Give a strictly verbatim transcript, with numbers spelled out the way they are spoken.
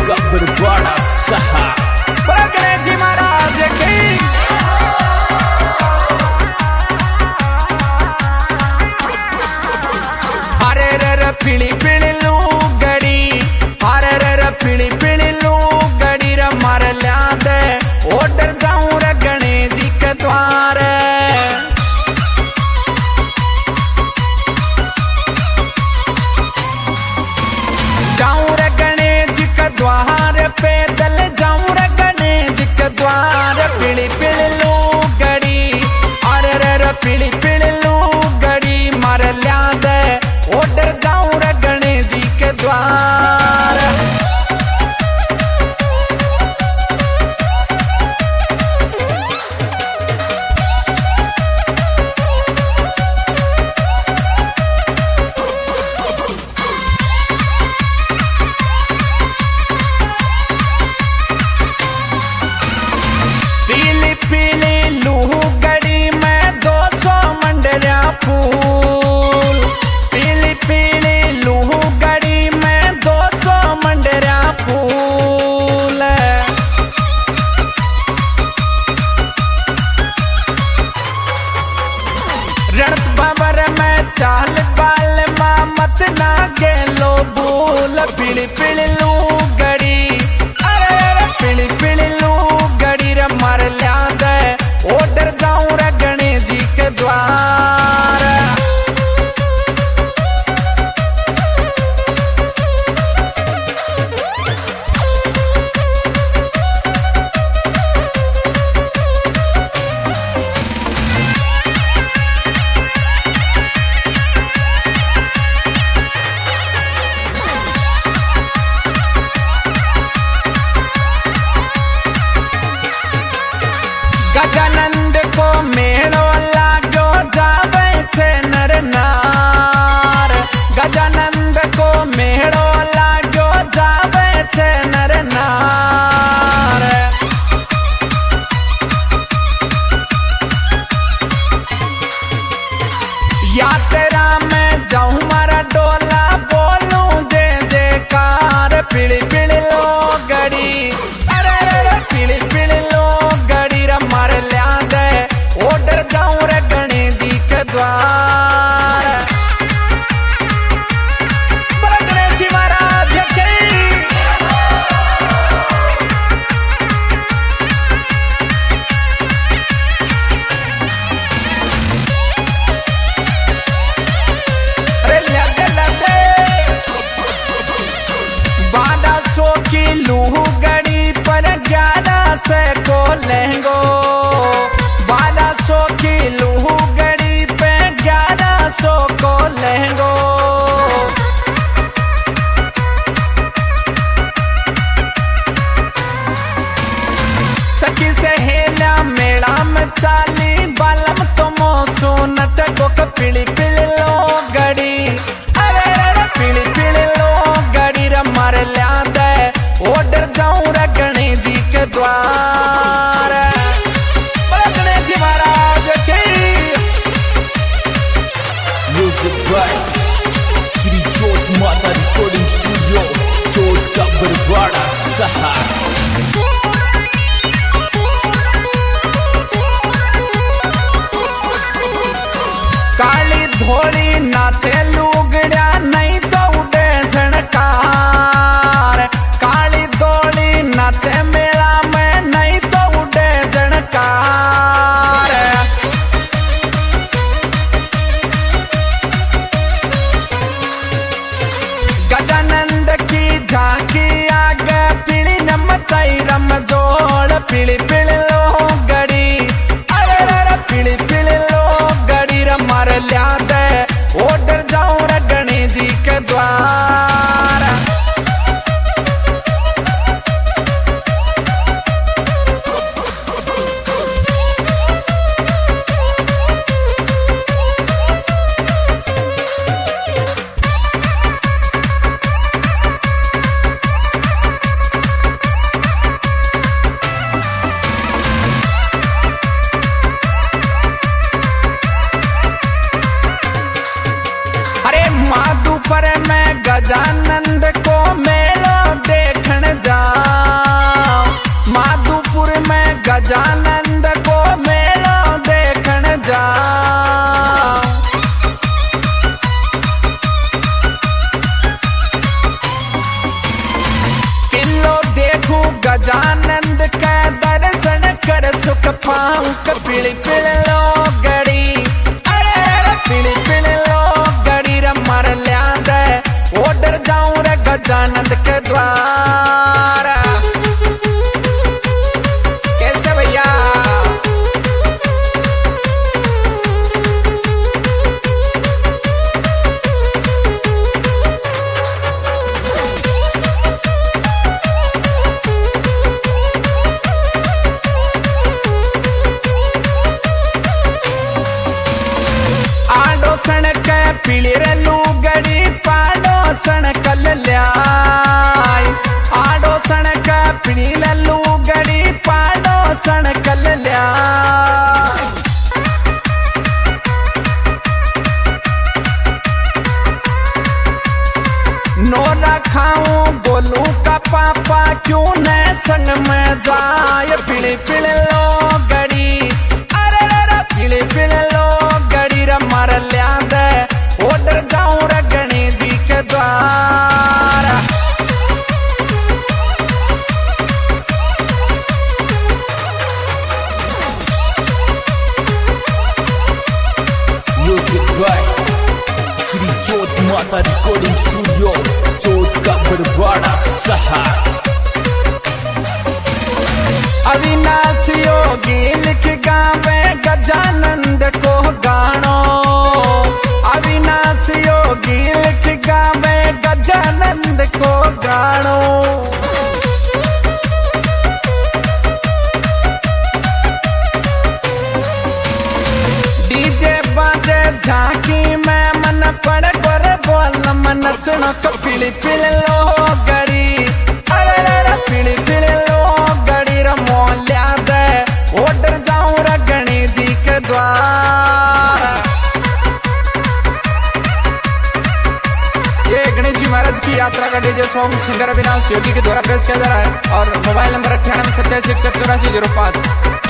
का बरवाड़ा सहा गणेश जी महाराज की। हरे रे पीली पीली लू गड़ी, हरे रे पीली पीली लू गड़ी रे मार लिया दे ओडर जाऊं रे गणेश जी के द्वार। जाऊं रे गणेश जी के द्वार, पैदल जाऊं रे गणेश जी के द्वार। पीली पीली लू गड़ी, अरे रे रे पीली पीली लू गड़ी मार लिया दे ओडर जाऊं रे गणेश जी के द्वार। पीली पीली लू गड़ी में दो सौ मंडरिया फूल, पीली पीली लू गड़ी में दो सौ मंडरिया फूल। रणत बाबर में चाल बाल मामत ना गेलो भूल। पीली पीली लू गड़ी, अरे अरे पीली पीली लू गड़ी रे मार लिया दे ओडर जाऊं रे गणेश जी के द्वार। गजानंद को मेड़ो लागो जावे छे नर नार, गजानंद को मेड़ो लागो जावे छे नर नार। यात्रा में जाऊं मारा डोला बोलूं जे जयकार। पीली पीली लो गड़ी, अरे अरे पीली पीली लो गड़ी रे मार लिया दे ओडर जाऊं रे गणेश जी के द्वार। बोलो गणेश जी महाराज की। अरे लगे लगे बारह सौ की लू गड़ी पर ग्यारह से को लहंगो। बारह सौ की लू गड़ी पे ग्यारह सौ को लहंगो। सखी से हेला मेला में चाली बालम तुमो सोनत को पीली पीली लो गड़ी, अरे अरे पीली पीली लो गड़ी रे मार लिया दे ओडर जाऊं रे गणेश जी के द्वार। बोलो गणेश जी महाराज की। म्यूजिक बाय श्री जोत माता रिकॉर्डिंग स्टूडियो, जोत का बरवाड़ा सहा। काली धोड़ी नाचे लुगड़ा नहीं तो उड़े झणकार। काली धोड़ी नाचे मेला में नहीं तो उड़े झणकार। गजानंद की झांकी आगे पीली नमताई रम जोड़। पीली पीली लो गड़ी, अरे रे पीली पीली लो गड़ी रे मार लिया दे ओडर जाऊं रे गणेश जी के द्वार। गजानंद को मेलो देखण जा गजानंद को मेलो देखण जा। किलो देखू गजानंद का दर्शन कर सुख पाऊं पीली पीली लो गड़ी। अरे पीली पीली लो गड़ी रे मर लिया दे ओडर जाऊं रे गजानंद के द्वार। कैसे भैया आडोसन के पीली रे लूगड़ी पाडोसन कल ल्याय। आडोसन के पीली रे लूगड़ी पाडोसन कल ल्याय। नोरा खाऊं बोलू का पापा क्यों न संग में जाए पीली पीली लो गड़ी। अरे रे पीली पीली लो गड़ी रे मर लिया दे ओडर जाऊं रे गणेश जी के द्वार। म्यूजिक बाय श्री जोत माता रिकॉर्डिंग स्टूडियो जोत का बरवाड़ा शहर। अविनाश योगी लिख गावे गजानंद को गानो। अविनाश योगी लिख गावे गजानंद को गानो। डीजे बाजे झांकी में मन पड़ कर बोल मन नचनो को पीली पीली लो गड़ी। अरे रे पीली पीली लो गड़ी रे मोल्या दे ओडर जाऊं रे गणेश जी के द्वार। ये गणेश जी महाराज की यात्रा का DJ song singer Avinash Yogi के द्वारा पेश किया जा रहा है और मोबाइल नंबर अट्ठानवे सत्तासी इकसठ चौरासी जीरो पाँच।